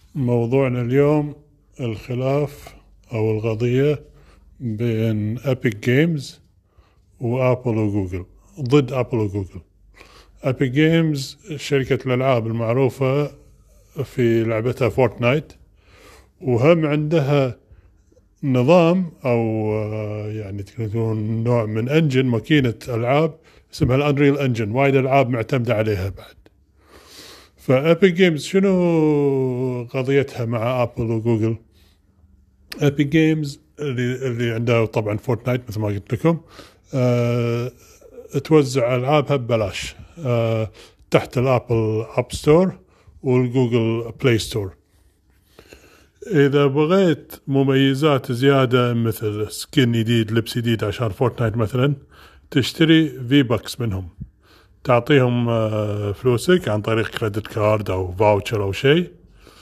موضوعنا اليوم الخلاف أو القضية بين أبيك جيمز وآبل وجوجل، ضد آبل وجوجل. أبيك جيمز شركة الألعاب المعروفة في لعبتها فورتنايت، وهم عندها نظام أو يعني تكون نوع من أنجن ماكينة ألعاب اسمها الأنريل أنجن، وايد ألعاب معتمدة عليها بعد. فأبيك جيمز شنو قضيتها مع آبل وجوجل؟ أبيك جيمز اللي عندها طبعا فورتنايت مثل ما قلت لكم، توزع ألعابها ببلاش تحت الآبل أب ستور والجوجل بلاي ستور. إذا بغيت مميزات زيادة مثل سكين جديد، لبس جديد عشان فورتنايت مثلا، تشتري في بكس منهم، تعطيهم فلوسك عن طريق كريدت كارد أو فاوتشر أو شيء.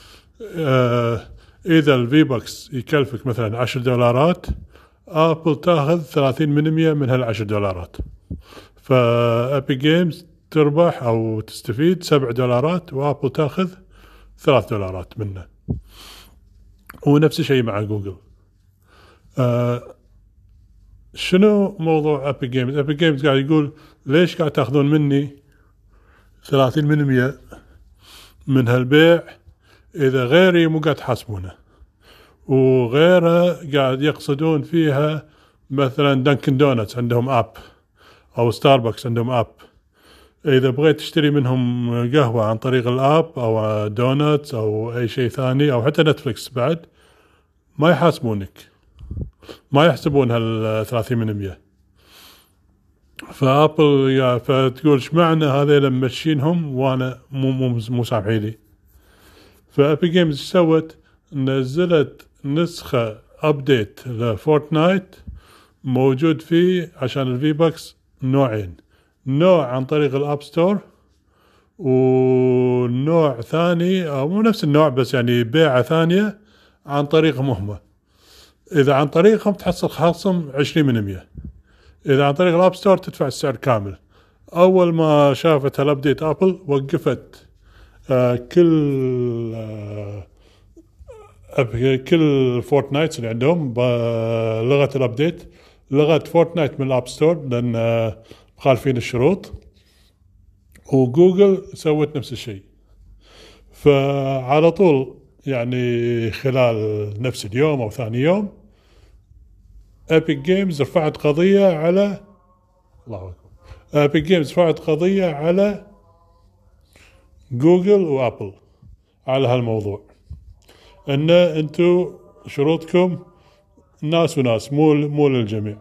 إذا الفي بكس يكلفك مثلا $10، آبل تاخذ 30% من هال$10. فأبي جيمز تربح أو تستفيد $7 وآبل تاخذ $3 منه. ونفس الشيء مع جوجل. شنو موضوع أبي جيمز؟ أبي جيمز قاعد يقول ليش قاعد تاخذون مني 30% من هالبيع إذا غيري مو قاعد تحاسبونه، وغيره قاعد يقصدون فيها مثلا دانكن دونتس عندهم أب أو ستاربكس عندهم أب، إذا بغيت تشتري منهم قهوة عن طريق الأب أو دونتس أو أي شيء ثاني أو حتى نتفليكس بعد ما يحاسبونك، ما يحسبون هال30%. فأبل فتقول شمعنا هذا لما مشينهم وأنا مو سامحيلي. فأبي جيمز سوت؟ نزلت نسخة أبديت لفورتنايت موجود فيه عشان الفي بكس نوعين، نوع عن طريق الأب ستور ونوع ثاني أو مو نفس النوع بس يعني بيعة ثانية عن طريقهم هم. إذا عن طريقهم تحصل خصم 20%، إذا عن طريق الأب ستور تدفع السعر كامل. أول ما شافت هالأبديت آبل وقفت كل فورتنايت اللي عندهم لغت الأبديت، لغت فورتنايت من الأب ستور لأن مخالفين الشروط، وجوجل سوت نفس الشيء. فعلى طول يعني خلال نفس اليوم أو ثاني يوم أبيك جيمز رفعت قضية على أبيك جيمز رفعت قضية على جوجل وآبل على هالموضوع، إن أنتوا شروطكم ناس وناس مو للجميع.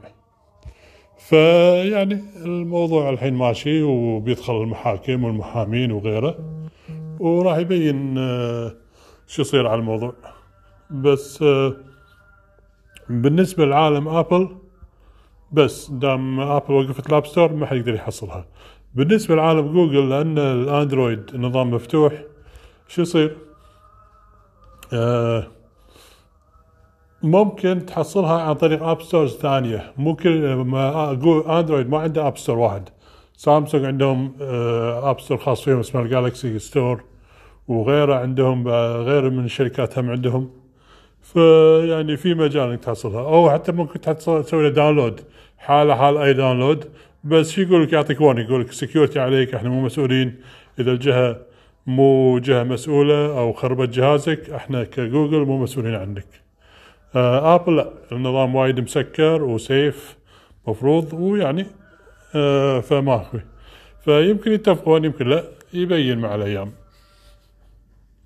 فيعني الموضوع الحين ماشي وبيدخل المحاكم والمحامين وغيره، وراح يبين شو يصير على الموضوع. بس بالنسبة لعالم آبل، بس دام آبل وقفت الأب ستور ما حد يقدر يحصلها. بالنسبة لعالم جوجل، لأن الأندرويد نظام مفتوح، شو يصير؟ ممكن تحصلها عن طريق أب ستورز ثانية. ممكن أندرويد ما عنده أب ستور واحد، سامسونج عندهم أب ستور خاص فيهم اسمه الجالكسي ستور، وغيره عندهم غير من الشركات هم عندهم. فيعني في مجال انك تحصلها، او حتى ممكن تسوي له داونلود حال اي داونلود. بس شو يقول لك؟ يعطيك وارنينج، يقول لك سكيورتي عليك، احنا مو مسؤولين اذا الجهه مو جهه مسؤوله او خربت جهازك، احنا كجوجل مو مسؤولين عنك. ابل لا، النظام وايد مسكر وسيف مفروض، ويعني فما فيمكن يتفقون يمكن لا، يبين مع الايام.